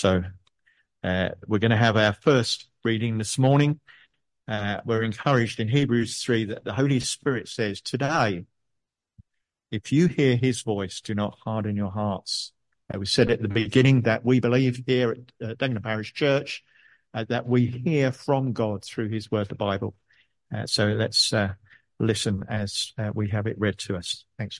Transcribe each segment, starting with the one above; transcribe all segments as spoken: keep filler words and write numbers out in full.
So uh, we're going to have our first reading this morning. Uh, we're encouraged in Hebrews three that the Holy Spirit says, today, if you hear his voice, do not harden your hearts. Uh, we said at the beginning that we believe here at uh, Dagenham Parish Church uh, that we hear from God through his word, the Bible. Uh, so let's uh, listen as uh, we have it read to us. Thanks.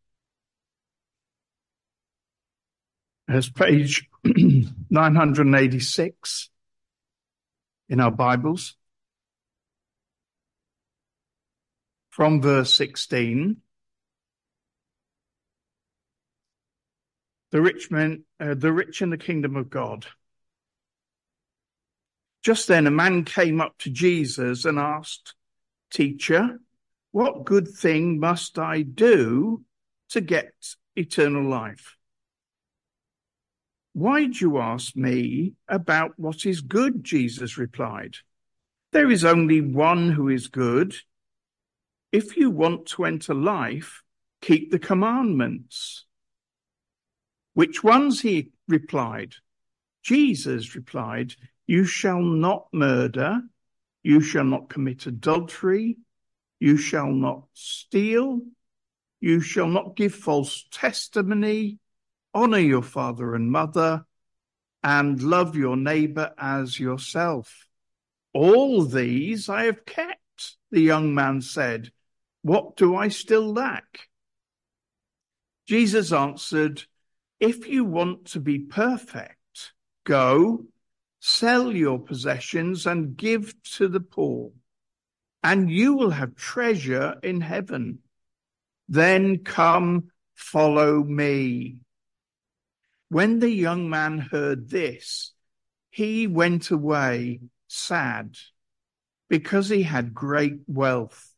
As page nine hundred eighty-six in our Bibles, from verse sixteen, the rich man, uh, the rich in the kingdom of God. Just then a man came up to Jesus and asked, "Teacher, what good thing must I do to get eternal life?" "Why do you ask me about what is good?" Jesus replied. "There is only one who is good. If you want to enter life, keep the commandments." "Which ones?" he replied. Jesus replied, "You shall not murder, you shall not commit adultery, you shall not steal, you shall not give false testimony, honor your father and mother, and love your neighbor as yourself. All these I have kept," the young man said. "What do I still lack?" Jesus answered, "If you want to be perfect, go, sell your possessions and give to the poor, and you will have treasure in heaven. Then come, follow me." When the young man heard this, he went away sad, because he had great wealth.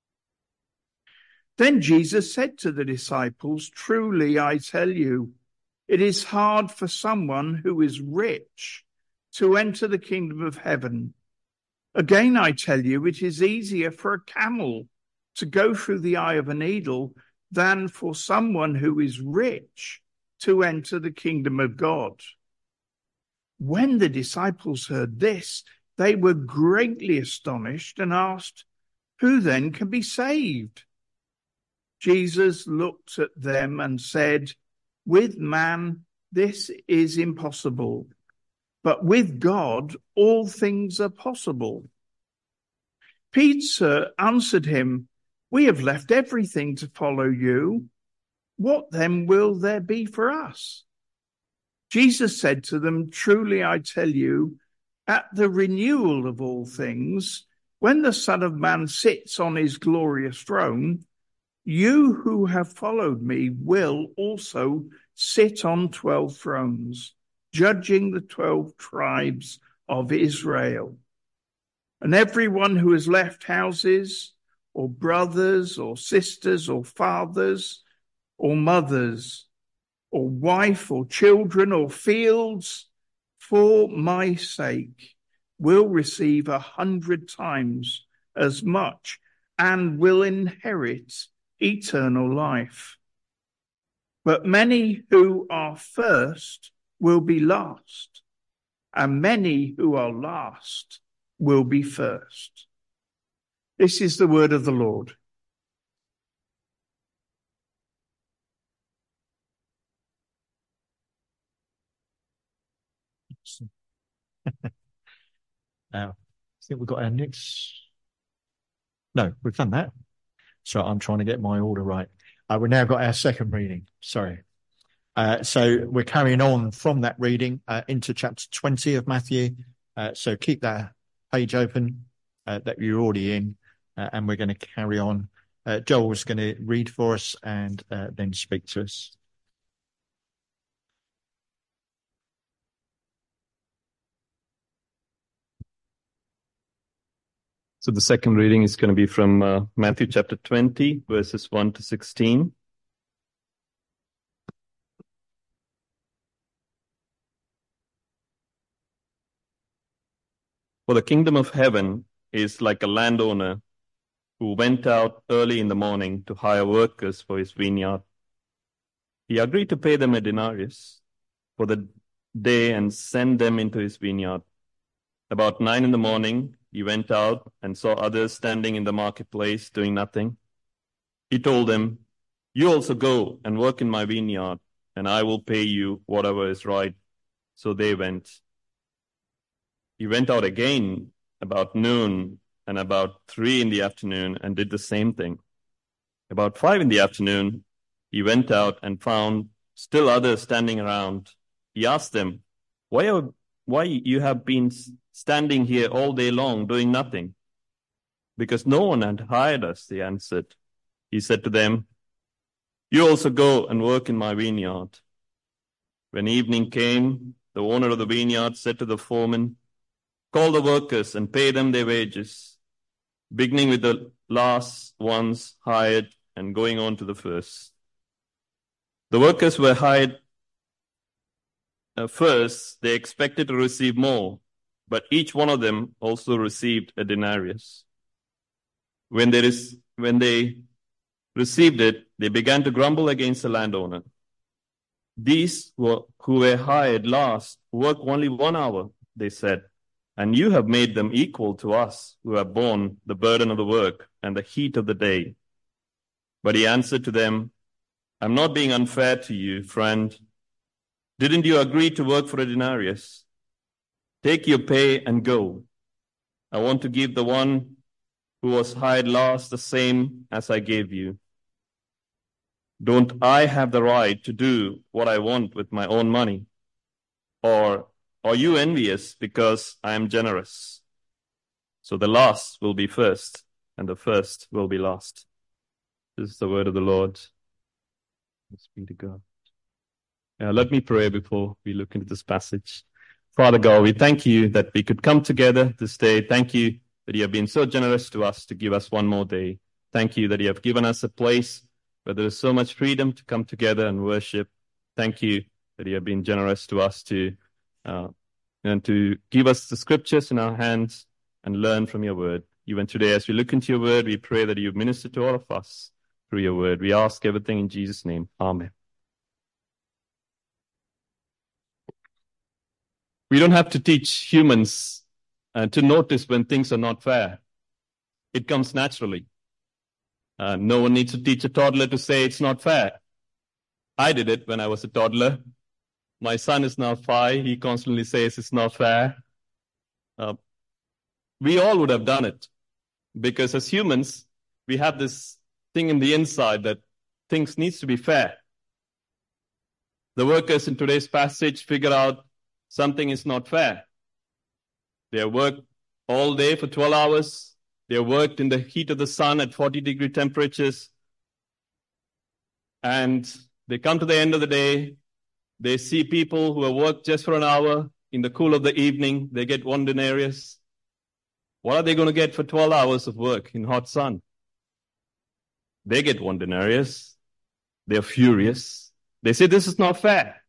Then Jesus said to the disciples, "Truly I tell you, it is hard for someone who is rich to enter the kingdom of heaven. Again I tell you, it is easier for a camel to go through the eye of a needle than for someone who is rich to enter the kingdom of God." When the disciples heard this, they were greatly astonished and asked, "Who then can be saved?" Jesus looked at them and said, "With man this is impossible, but with God all things are possible." Peter answered him, "We have left everything to follow you. What then will there be for us?" Jesus said to them, "Truly I tell you, at the renewal of all things, when the Son of Man sits on his glorious throne, you who have followed me will also sit on twelve thrones, judging the twelve tribes of Israel. And everyone who has left houses, or brothers, or sisters, or fathers, or mothers, or wife, or children, or fields, for my sake, will receive a hundred times as much and will inherit eternal life. But many who are first will be last, and many who are last will be first." This is the word of the Lord. Now, I think we've got our next... No, we've done that. So I'm trying to get my order right. Uh, we've now got our second reading. Sorry. Uh, so we're carrying on from that reading uh, into chapter twenty of Matthew. Uh, so keep that page open uh, that you're already in, uh, and we're going to carry on. Uh, Joel's going to read for us and uh, then speak to us. So the second reading is going to be from uh, Matthew chapter twenty, verses one to sixteen. "For the kingdom of heaven is like a landowner who went out early in the morning to hire workers for his vineyard. He agreed to pay them a denarius for the day and sent them into his vineyard. About nine in the morning, he went out and saw others standing in the marketplace doing nothing. He told them, "You also go and work in my vineyard, and I will pay you whatever is right." So they went. He went out again about noon and about three in the afternoon and did the same thing. About five in the afternoon, he went out and found still others standing around. He asked them, why, are, why you have been standing here all day long doing nothing? Because no one had hired us, they answered. He said to them, "You also go and work in my vineyard." When evening came, the owner of the vineyard said to the foreman, "Call the workers and pay them their wages, beginning with the last ones hired and going on to the first." The workers were hired uh, first. They expected to receive more, but each one of them also received a denarius. When they, res- when they received it, they began to grumble against the landowner. "These were, who were hired last work only one hour," they said, "and you have made them equal to us who have borne the burden of the work and the heat of the day." But he answered to them, "I'm not being unfair to you, friend. Didn't you agree to work for a denarius? Take your pay and go. I want to give the one who was hired last the same as I gave you. Don't I have the right to do what I want with my own money? Or are you envious because I am generous?" So the last will be first, and the first will be last. This is the word of the Lord. Thanks be to God. Now, let me pray before we look into this passage. Father God, we thank you that we could come together this day. Thank you that you have been so generous to us to give us one more day. Thank you that you have given us a place where there is so much freedom to come together and worship. Thank you that you have been generous to us to uh, and to give us the scriptures in our hands and learn from your word. Even today, as we look into your word, we pray that you minister to all of us through your word. We ask everything in Jesus' name. Amen. We don't have to teach humans uh, to notice when things are not fair. It comes naturally. Uh, no one needs to teach a toddler to say it's not fair. I did it when I was a toddler. My son is now five. He constantly says it's not fair. Uh, we all would have done it because as humans, we have this thing in the inside that things needs to be fair. The workers in today's passage figure out something is not fair. They have worked all day for twelve hours. They have worked in the heat of the sun at forty degree temperatures. And they come to the end of the day. They see people who have worked just for an hour in the cool of the evening. They get one denarius. What are they going to get for twelve hours of work in hot sun? They get one denarius. They're furious. They say this is not fair.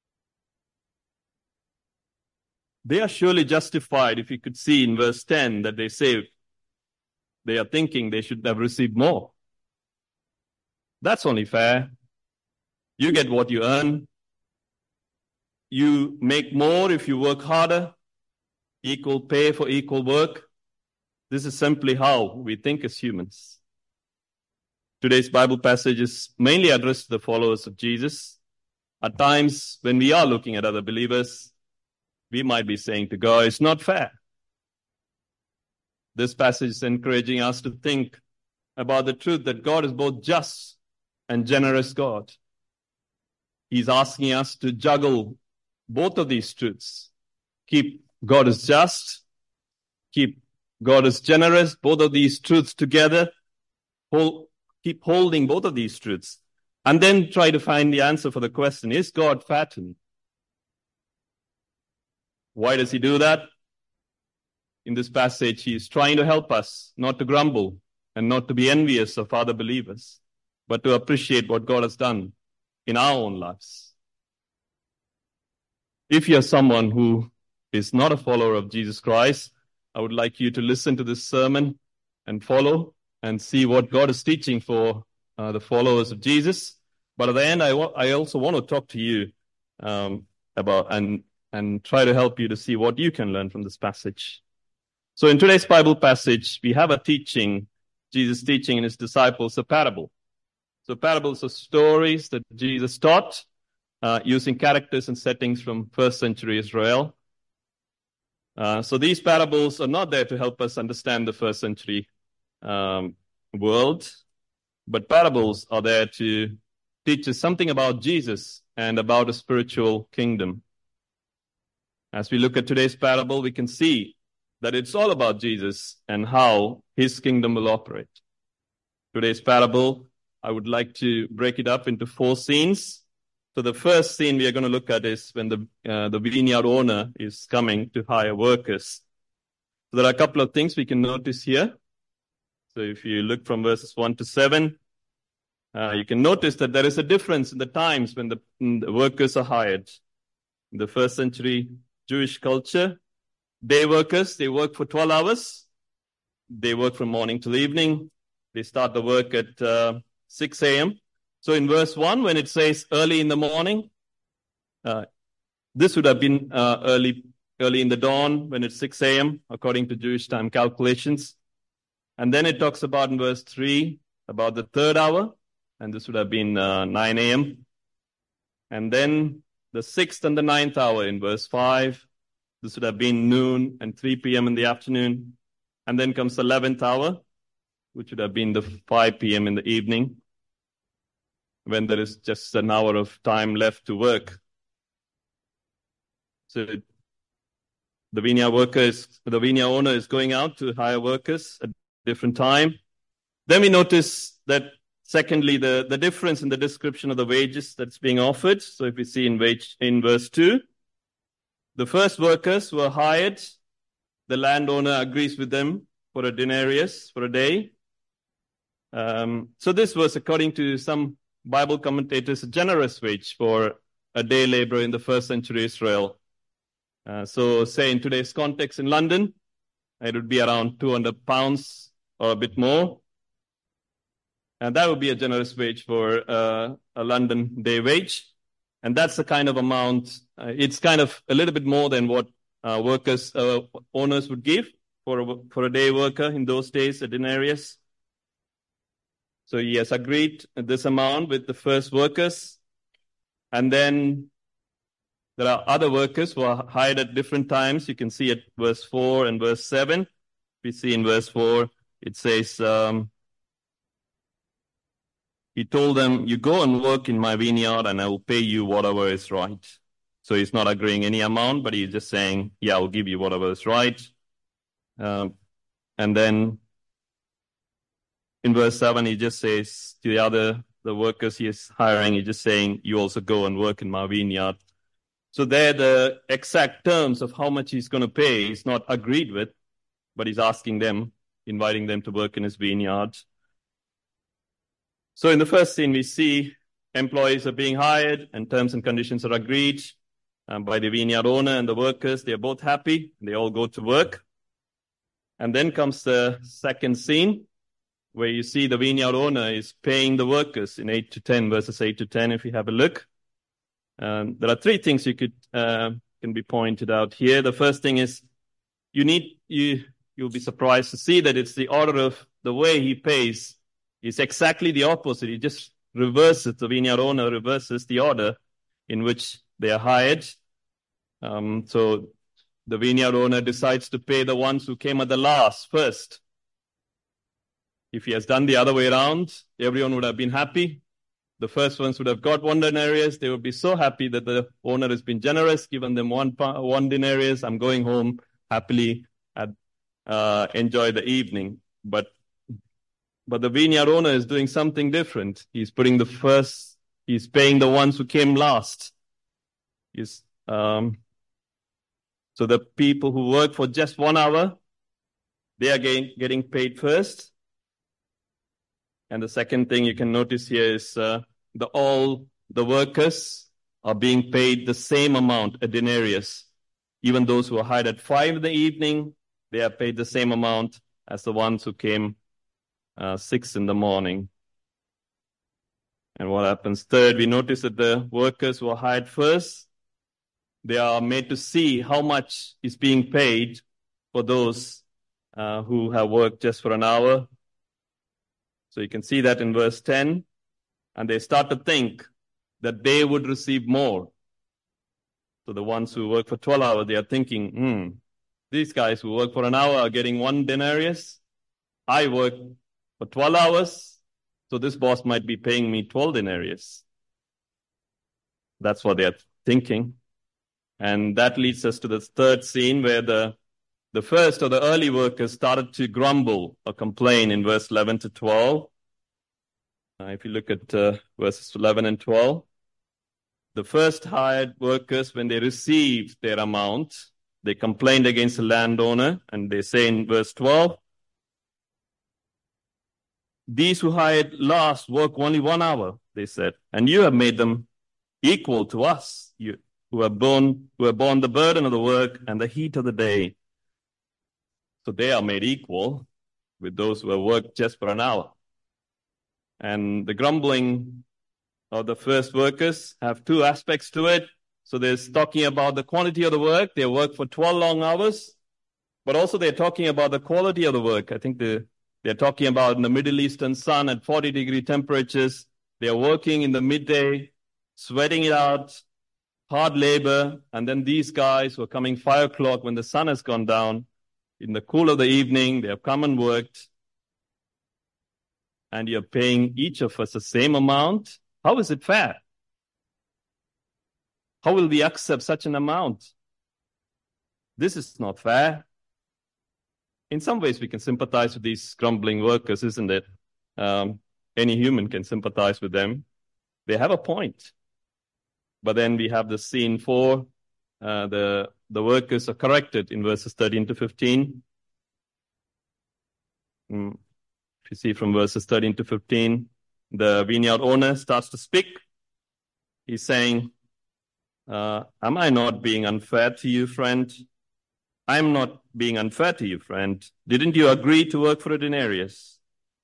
They are surely justified if you could see in verse ten that they say they are thinking they should have received more. That's only fair. You get what you earn. You make more if you work harder. Equal pay for equal work. This is simply how we think as humans. Today's Bible passage is mainly addressed to the followers of Jesus. At times, when we are looking at other believers, we might be saying to God, it's not fair. This passage is encouraging us to think about the truth that God is both just and generous God. He's asking us to juggle both of these truths. Keep God is just, keep God is generous, both of these truths together. Hold, keep holding both of these truths. And then try to find the answer for the question, is God fair to me? Why does he do that? In this passage, he is trying to help us not to grumble and not to be envious of other believers, but to appreciate what God has done in our own lives. If you're someone who is not a follower of Jesus Christ, I would like you to listen to this sermon and follow and see what God is teaching for uh, the followers of Jesus. But at the end, I, wa- I also want to talk to you um, about and and try to help you to see what you can learn from this passage. So in today's Bible passage, we have a teaching, Jesus teaching in his disciples a parable. So parables are stories that Jesus taught uh, using characters and settings from first century Israel. Uh, so these parables are not there to help us understand the first century um, world, but parables are there to teach us something about Jesus and about a spiritual kingdom. As we look at today's parable, we can see that it's all about Jesus and how his kingdom will operate. Today's parable, I would like to break it up into four scenes. So the first scene we are going to look at is when the uh, the vineyard owner is coming to hire workers. So there are a couple of things we can notice here. So if you look from verses one to seven, uh, you can notice that there is a difference in the times when the, when the workers are hired. In the first century Jewish culture, day workers, they work for twelve hours. They work from morning till evening. They start the work at uh, six a.m. So in verse one, when it says early in the morning, uh, this would have been uh, early early in the dawn when it's six a.m. according to Jewish time calculations. And then it talks about in verse three about the third hour, and this would have been uh, nine a.m. And then the sixth and the ninth hour in verse five, this would have been noon and three p.m. in the afternoon. And then comes the eleventh hour, which would have been the five p.m. in the evening, when there is just an hour of time left to work. So the vineyard worker is, the vineyard owner is going out to hire workers at different time. Then we notice that secondly, the, the difference in the description of the wages that's being offered. So if we see in wage in verse two, the first workers were hired. The landowner agrees with them for a denarius for a day. Um, so this was, according to some Bible commentators, a generous wage for a day laborer in the first century Israel. Uh, so say in today's context in London, it would be around two hundred pounds or a bit more. And that would be a generous wage for uh, a London day wage. And that's the kind of amount, uh, it's kind of a little bit more than what uh, workers, uh, owners would give for a, for a day worker in those days, a denarius. So he has agreed this amount with the first workers. And then there are other workers who are hired at different times. You can see at verse four and verse seven. We see in verse four, it says, um, he told them, you go and work in my vineyard and I will pay you whatever is right. So he's not agreeing any amount, but he's just saying, yeah, I'll give you whatever is right. Um, and then in verse seven, he just says to the other, the workers he is hiring, he's just saying, you also go and work in my vineyard. So there, the exact terms of how much he's going to pay is not agreed with, but he's asking them, inviting them to work in his vineyard. So in the first scene, we see employees are being hired and terms and conditions are agreed um, by the vineyard owner and the workers. They are both happy. They all go to work. And then comes the second scene, where you see the vineyard owner is paying the workers in eight to ten, verses eight to ten, if you have a look. Um, there are three things you could uh, can be pointed out here. The first thing is you need you you'll be surprised to see that it's the order of the way he pays is exactly the opposite. He just reverses, the vineyard owner reverses the order in which they are hired. Um, so the vineyard owner decides to pay the ones who came at the last first. If he has done the other way around, everyone would have been happy. The first ones would have got one denarius. They would be so happy that the owner has been generous, given them one one denarius. I'm going home happily and uh, enjoy the evening. But but the vineyard owner is doing something different. He's putting the first. He's paying the ones who came last. He's um. So the people who work for just one hour, they are getting getting paid first. And the second thing you can notice here is uh, the all the workers are being paid the same amount, a denarius. Even those who are hired at five in the evening, they are paid the same amount as the ones who came uh, six in the morning. And what happens third, we notice that the workers who are hired first, They are made to see how much is being paid for those uh, who have worked just for an hour. So you can see that in verse ten. And they start to think that they would receive more. So the ones who work for twelve hours, they are thinking, hmm, these guys who work for an hour are getting one denarius. I work for twelve hours, so this boss might be paying me twelve denarius. That's what they're thinking. And that leads us to the third scene where the, the first or the early workers started to grumble or complain in verse eleven to twelve. Uh, if you look at uh, verses eleven and twelve, the first hired workers, when they received their amount, they complained against the landowner, and they say in verse twelve, these who hired last work only one hour, they said, and you have made them equal to us, you who have borne, who have borne the burden of the work and the heat of the day. So they are made equal with those who have worked just for an hour. And the grumbling of the first workers have two aspects to it. So there's talking about the quantity of the work. They work for twelve long hours, but also they're talking about the quality of the work. I think the, they're talking about in the Middle Eastern sun at forty degree temperatures. They're working in the midday, sweating it out, hard labor. And then these guys who are coming five o'clock when the sun has gone down, in the cool of the evening, they have come and worked. And you're paying each of us the same amount. How is it fair? How will we accept such an amount? This is not fair. In some ways, we can sympathize with these grumbling workers, isn't it? Um, any human can sympathize with them. They have a point. But then we have the scene four. Uh, the, the workers are corrected in verses thirteen to fifteen. Mm. If you see from verses thirteen to fifteen, the vineyard owner starts to speak. He's saying, uh, am I not being unfair to you, friend? I'm not being unfair to you, friend. Didn't you agree to work for a denarius?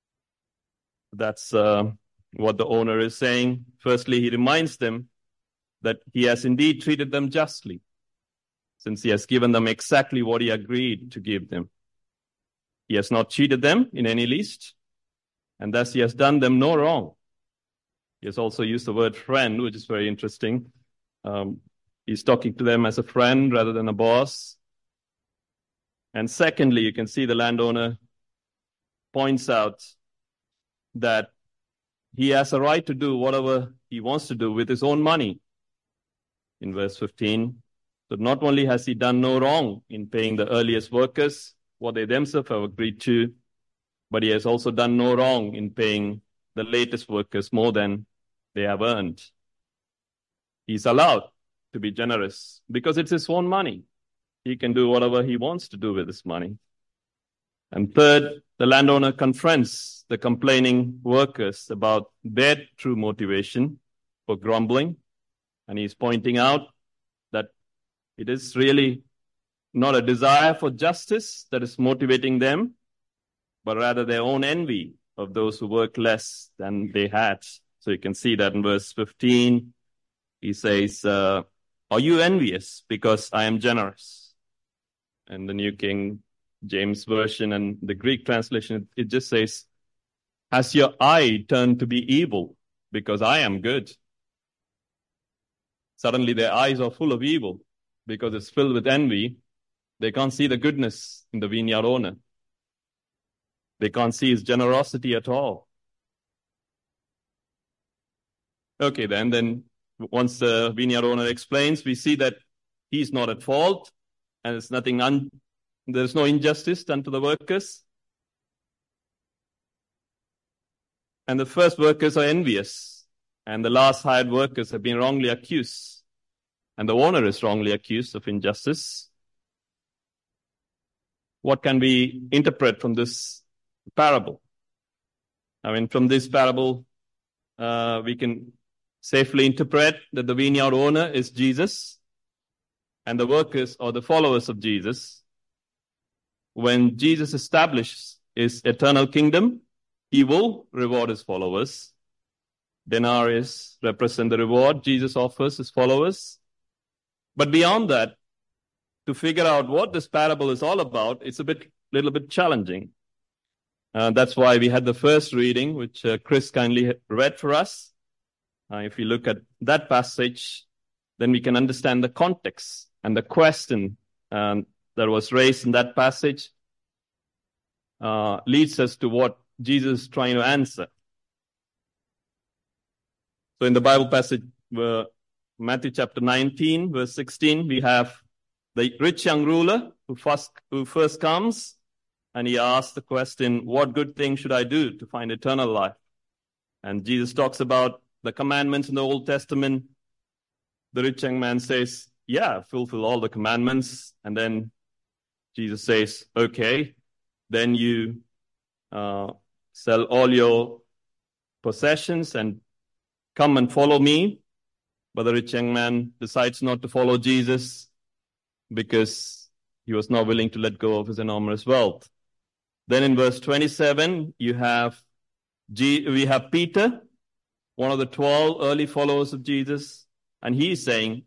That's uh, what the owner is saying. Firstly, he reminds them that he has indeed treated them justly, since he has given them exactly what he agreed to give them. He has not cheated them in any least, and thus he has done them no wrong. He has also used the word friend, which is very interesting. Um, he's talking to them as a friend rather than a boss. And secondly, you can see the landowner points out that he has a right to do whatever he wants to do with his own money. In verse fifteen, so not only has he done no wrong in paying the earliest workers what they themselves have agreed to, but he has also done no wrong in paying the latest workers more than they have earned. He's allowed to be generous because it's his own money. He can do whatever he wants to do with his money. And third, the landowner confronts the complaining workers about their true motivation for grumbling. And he's pointing out that it is really not a desire for justice that is motivating them, but rather their own envy of those who work less than they had. So you can see that in verse fifteen. He says, uh, are you envious because I am generous? And the New King James Version and the Greek translation, it just says, has your eye turned to be evil because I am good? Suddenly their eyes are full of evil because it's filled with envy. They can't see the goodness in the vineyard owner. They can't see his generosity at all. Okay, then, then once the vineyard owner explains, we see that he's not at fault and it's nothing, un- there's no injustice done to the workers. And the first workers are envious, and the last hired workers have been wrongly accused, and the owner is wrongly accused of injustice. What can we interpret from this parable? I mean, from this parable, uh, we can safely interpret that the vineyard owner is Jesus, and the workers are the followers of Jesus. When Jesus establishes his eternal kingdom, he will reward his followers. Denarius represent the reward Jesus offers his followers. But beyond that, to figure out what this parable is all about, it's a bit, little bit challenging. Uh, that's why we had the first reading, which uh, Chris kindly read for us. Uh, if we look at that passage, then we can understand the context and the question um, that was raised in that passage uh, leads us to what Jesus is trying to answer. So in the Bible passage, uh, Matthew chapter nineteen, verse sixteen, we have the rich young ruler who first, who first comes, and he asks the question, what good thing should I do to find eternal life? And Jesus talks about the commandments in the Old Testament. The rich young man says, yeah, fulfill all the commandments. And then Jesus says, okay, then you uh, sell all your possessions and come and follow me. But the rich young man decides not to follow Jesus because he was not willing to let go of his enormous wealth. Then in verse twenty-seven, you have G- we have Peter, one of the twelve early followers of Jesus, and he's saying,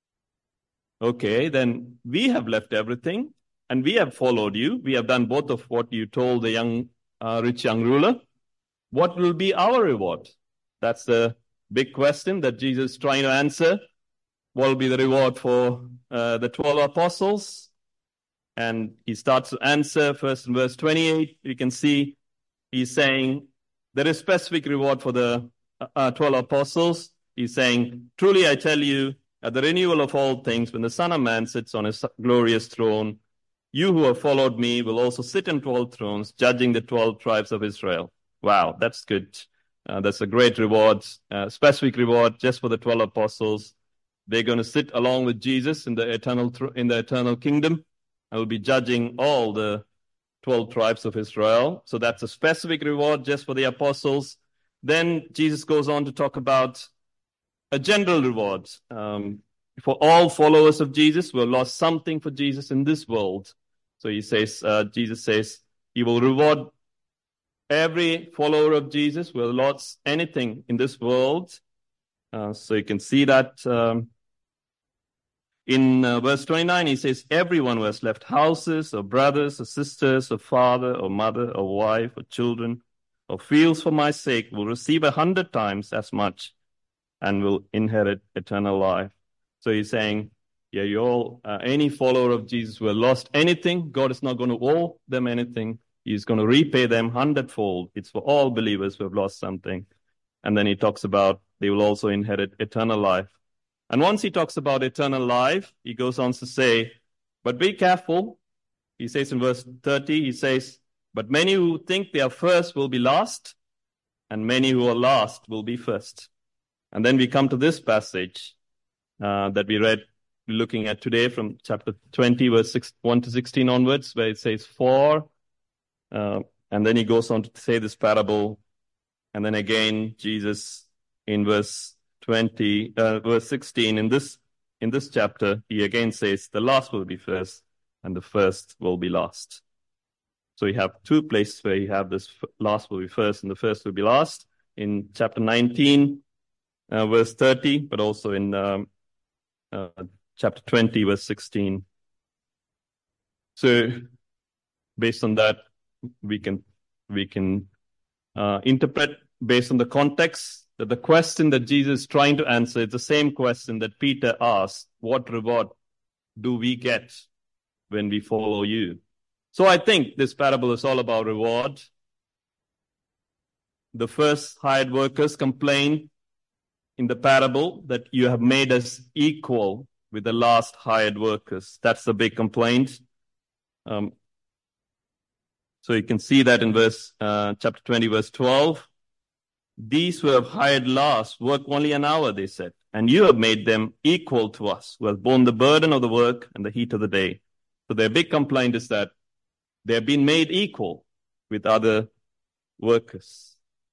okay, then we have left everything and we have followed you. We have done both of what you told the young, uh, rich young ruler. What will be our reward? That's the big question that Jesus is trying to answer. What will be the reward for uh, the twelve apostles? And he starts to answer first in verse twenty-eight. You can see he's saying there is specific reward for the uh, twelve apostles. He's saying, truly I tell you, at the renewal of all things, when the Son of Man sits on his glorious throne, you who have followed me will also sit in twelve thrones, judging the twelve tribes of Israel. Wow, that's good. Uh, that's a great reward, uh, specific reward just for the twelve apostles. They're going to sit along with Jesus in the eternal th- in the eternal kingdom and will be judging all the twelve tribes of Israel. So that's a specific reward just for the apostles. Then Jesus goes on to talk about a general reward um, for all followers of Jesus who have lost something for Jesus in this world. So he says, uh, Jesus says, he will reward every follower of Jesus who has lost anything in this world. Uh, so you can see that um, in uh, verse twenty-nine, he says, everyone who has left houses or brothers or sisters or father or mother or wife or children or fields for my sake will receive a hundred times as much and will inherit eternal life. So he's saying, yeah, you all, uh, any follower of Jesus who has lost anything, God is not going to owe them anything. He's going to repay them hundredfold. It's for all believers who have lost something. And then he talks about they will also inherit eternal life. And once he talks about eternal life, he goes on to say, but be careful. He says in verse thirty, he says, but many who think they are first will be last, and many who are last will be first. And then we come to this passage uh, that we read, looking at today from chapter twenty, verse six, one to sixteen onwards, where it says, for, uh, and then he goes on to say this parable. And then again, Jesus in verse twenty, uh, verse sixteen, in this, in this chapter, he again says, the last will be first, and the first will be last. So you have two places where you have this last will be first, and the first will be last. In chapter nineteen, uh, verse thirty, but also in um, uh, chapter twenty, verse sixteen. So based on that, we can we can uh, interpret based on the context that the question that Jesus is trying to answer is the same question that Peter asked: what reward do we get when we follow you? So I think this parable is all about reward. The first hired workers complained in the parable that you have made us equal with the last hired workers. That's the big complaint. Um, so you can see that in verse uh, chapter twenty, verse twelve. These who have hired last work only an hour, they said, and you have made them equal to us, who have borne the burden of the work and the heat of the day. So their big complaint is that they have been made equal with other workers.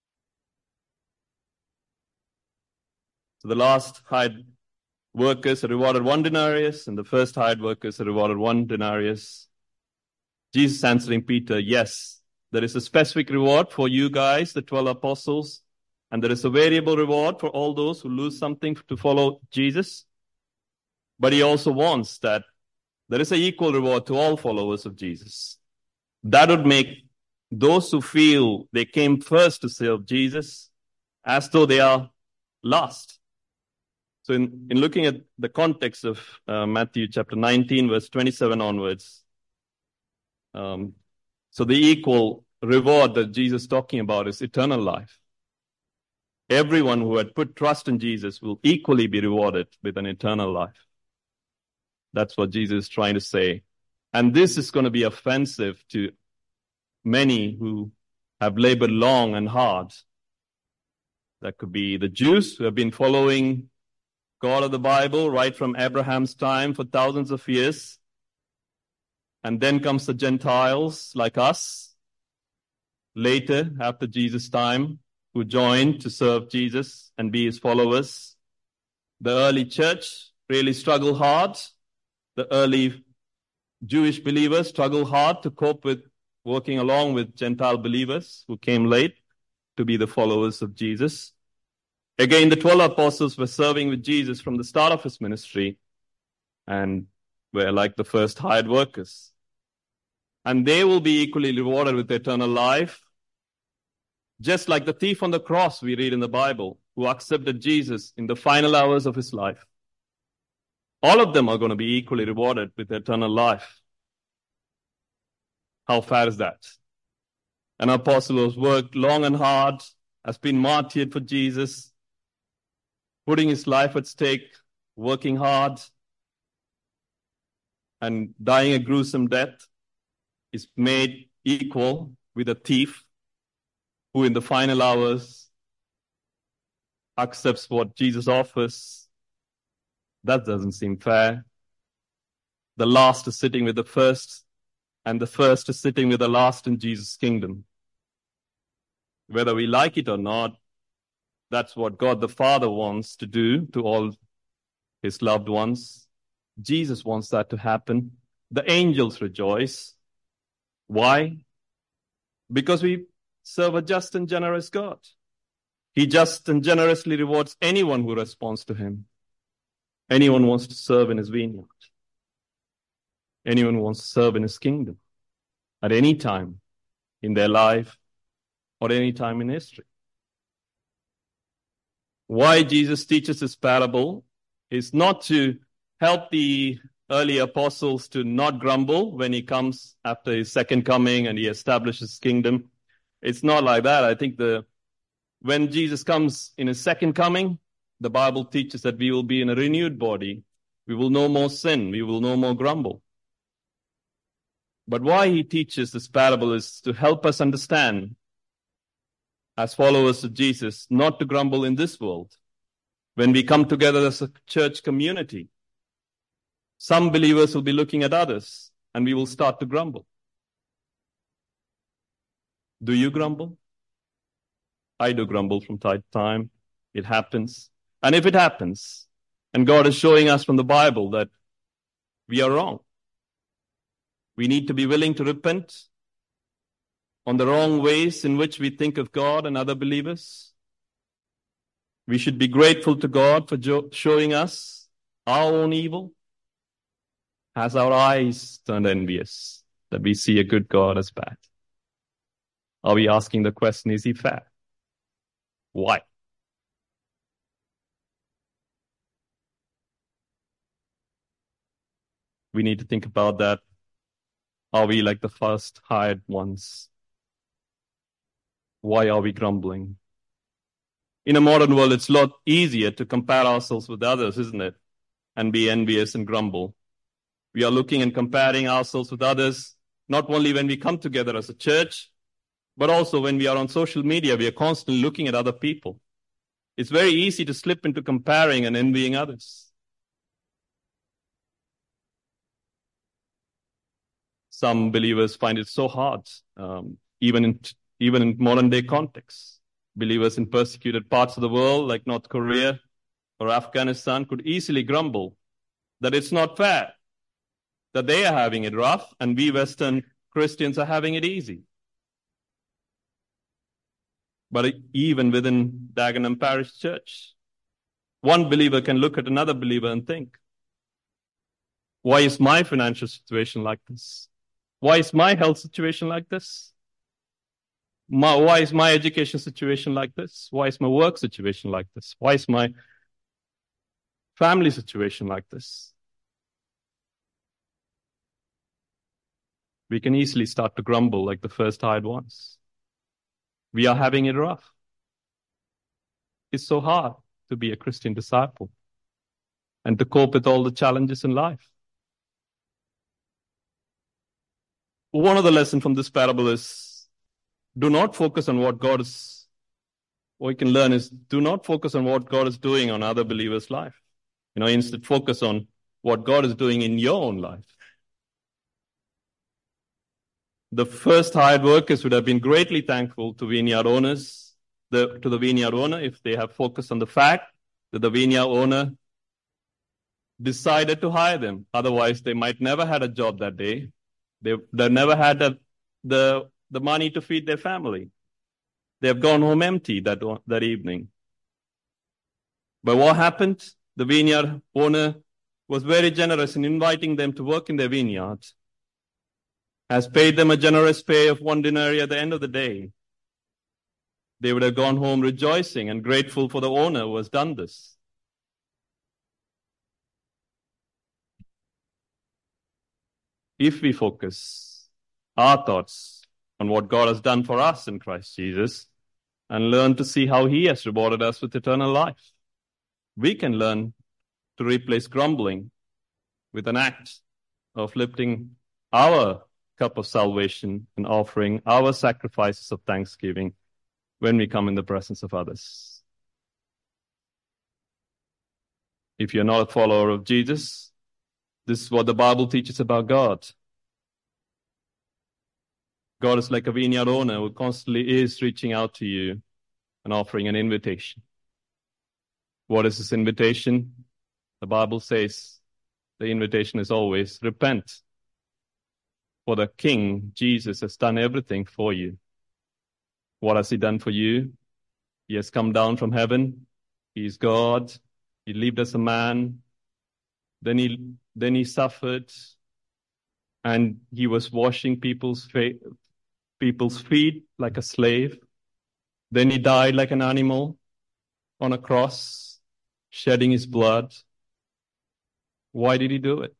So the last hired workers are rewarded one denarius, and the first hired workers are rewarded one denarius. Jesus answering Peter, yes, there is a specific reward for you guys, the twelve apostles, and there is a variable reward for all those who lose something to follow Jesus. But he also wants that there is an equal reward to all followers of Jesus. That would make those who feel they came first to serve Jesus as though they are last. So in, in looking at the context of uh, Matthew chapter nineteen, verse twenty-seven onwards, um, so the equal reward that Jesus is talking about is eternal life. Everyone who had put trust in Jesus will equally be rewarded with an eternal life. That's what Jesus is trying to say. And this is going to be offensive to many who have labored long and hard. That could be the Jews who have been following God of the Bible right from Abraham's time for thousands of years. And then comes the Gentiles like us, later after Jesus' time, who joined to serve Jesus and be his followers. The early church really struggled hard. The early Jewish believers struggled hard to cope with working along with Gentile believers who came late to be the followers of Jesus. Again, the twelve apostles were serving with Jesus from the start of his ministry and were like the first hired workers. And they will be equally rewarded with eternal life, just like the thief on the cross we read in the Bible, who accepted Jesus in the final hours of his life. All of them are going to be equally rewarded with eternal life. How fair is that? An apostle who has worked long and hard, has been martyred for Jesus, putting his life at stake, working hard, and dying a gruesome death, is made equal with a thief who in the final hours accepts what Jesus offers. That doesn't seem fair. The last is sitting with the first, and the first is sitting with the last in Jesus' kingdom. Whether we like it or not, that's what God the Father wants to do to all his loved ones. Jesus wants that to happen. The angels rejoice. Why? Because we serve a just and generous God. He just and generously rewards anyone who responds to him. Anyone who wants to serve in his vineyard. Anyone who wants to serve in his kingdom at any time in their life or any time in history. Why Jesus teaches this parable is not to help the early apostles to not grumble when he comes after his second coming and he establishes his kingdom. It's not like that. I think the when Jesus comes in his second coming, the Bible teaches that we will be in a renewed body. We will no more sin. We will no more grumble. But why he teaches this parable is to help us understand, as followers of Jesus, not to grumble in this world. When we come together as a church community, some believers will be looking at others and we will start to grumble. Do you grumble? I do grumble from time to time. It happens. And if it happens, and God is showing us from the Bible that we are wrong, we need to be willing to repent on the wrong ways in which we think of God and other believers. We should be grateful to God for jo- showing us our own evil. Has our eyes turned envious that we see a good God as bad? Are we asking the question, is he fair? Why? We need to think about that. Are we like the first hired ones? Why are we grumbling? In a modern world, it's a lot easier to compare ourselves with others, isn't it? And be envious and grumble. We are looking and comparing ourselves with others, not only when we come together as a church, but also when we are on social media, we are constantly looking at other people. It's very easy to slip into comparing and envying others. Some believers find it so hard, um, even in even in modern day contexts. Believers in persecuted parts of the world, like North Korea or Afghanistan, could easily grumble that it's not fair, that they are having it rough and we Western Christians are having it easy. But even within Dagenham Parish Church, one believer can look at another believer and think, Why is my financial situation like this? Why is my health situation like this? My, why is my education situation like this? Why is my work situation like this? Why is my family situation like this? We can easily start to grumble like the first hired ones. We are having it rough. It's so hard to be a Christian disciple and to cope with all the challenges in life. One of the lessons from this parable is do not focus on what God is, what we can learn is do not focus on what God is doing on other believers' life. You know, instead focus on what God is doing in your own life. The first hired workers would have been greatly thankful to vineyard owners, the, to the vineyard owner, if they have focused on the fact that the vineyard owner decided to hire them. Otherwise, they might never had a job that day. They, they never had a, the, the money to feed their family. They have gone home empty that, that evening. But what happened? The vineyard owner was very generous in inviting them to work in their vineyard, has paid them a generous pay of one denarius at the end of the day. They would have gone home rejoicing and grateful for the owner who has done this. If we focus our thoughts on what God has done for us in Christ Jesus and learn to see how He has rewarded us with eternal life, we can learn to replace grumbling with an act of lifting our cup of salvation and offering our sacrifices of thanksgiving when we come in the presence of others. If you're not a follower of Jesus, this is what the Bible teaches about God. God is like a vineyard owner who constantly is reaching out to you and offering an invitation. What is this invitation? The Bible says the invitation is always repent. For the King, Jesus, has done everything for you. What has He done for you? He has come down from heaven. He is God. He lived as a man. Then he, then he suffered. And He was washing people's, fa- people's feet like a slave. Then He died like an animal on a cross, shedding His blood. Why did He do it?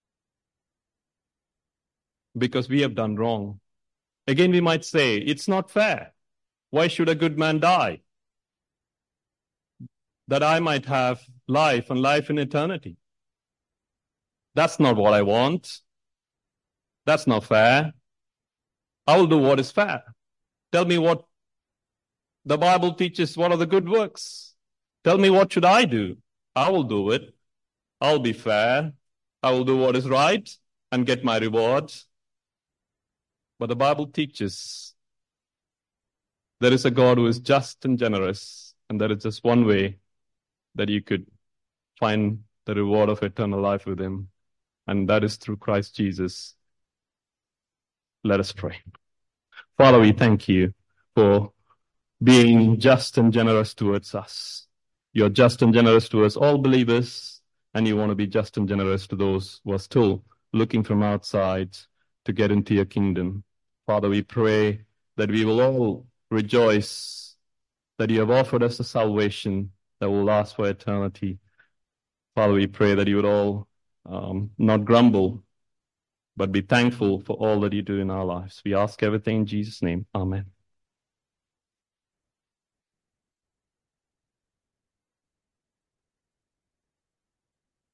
Because we have done wrong. Again, we might say, it's not fair. Why should a good man die? That I might have life and life in eternity. That's not what I want. That's not fair. I will do what is fair. Tell me what the Bible teaches. What are the good works? Tell me what should I do? I will do it. I'll be fair. I will do what is right and get my reward. But the Bible teaches there is a God who is just and generous, and there is just one way that you could find the reward of eternal life with Him, and that is through Christ Jesus. Let us pray. Father, we thank You for being just and generous towards us. You're just and generous towards all believers, and You want to be just and generous to those who are still looking from outside to get into Your kingdom. Father, we pray that we will all rejoice that You have offered us a salvation that will last for eternity. Father, we pray that You would all um, not grumble, but be thankful for all that You do in our lives. We ask everything in Jesus' name. Amen.